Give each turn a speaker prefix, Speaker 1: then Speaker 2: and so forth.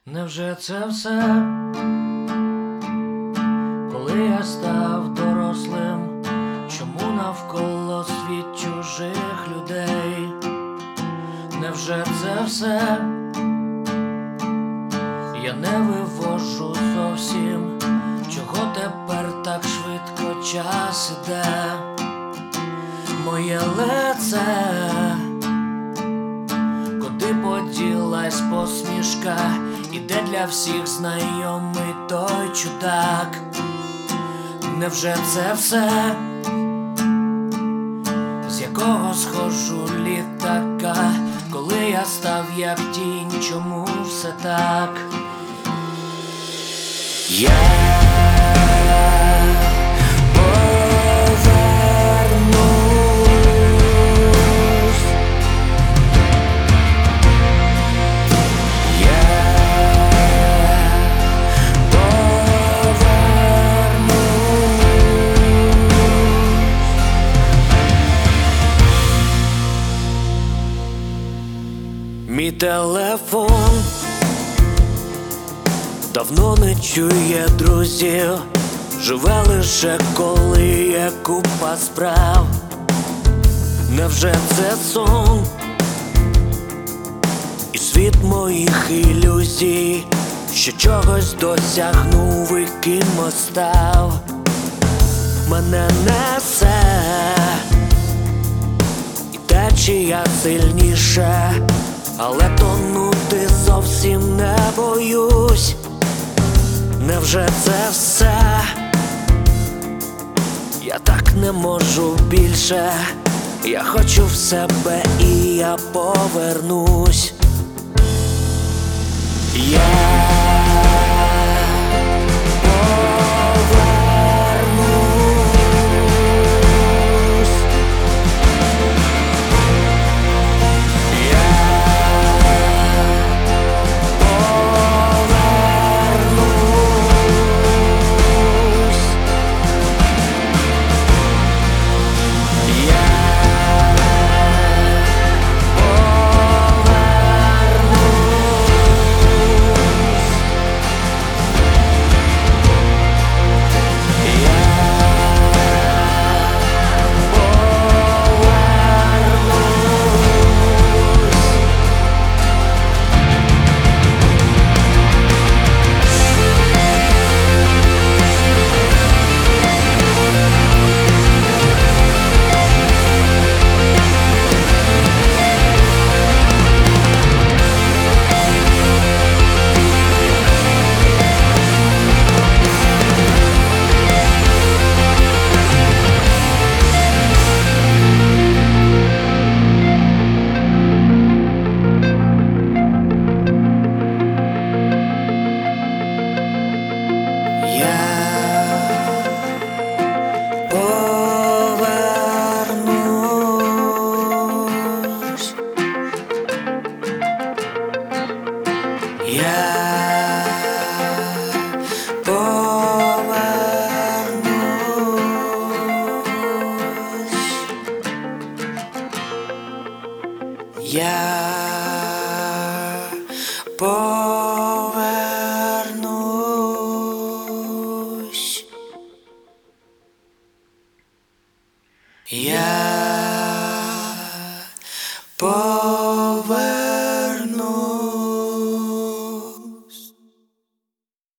Speaker 1: Невже це все, коли я став дорослим? Чому навколо світ чужих людей? Невже це все? Я не вивожу зовсім, чого тепер так швидко час іде. Моє лице, куди поділась посмішка, і де для всіх знайомий той чудак? Невже це все, з якого схожу літака, коли я став як тінь, чому все так? Я повернусь, я повернусь. Мій телефон давно не чує друзів, живе лише коли є купа справ. Невже це сон і світ моїх ілюзій, що чогось досягнув і кимось став? Мене несе і течія сильніше, але тонути зовсім не боюсь. Невже це все? Я так не можу більше. Я хочу в себе і я повернусь. Я повернусь. Я повернусь. Я повернусь. Я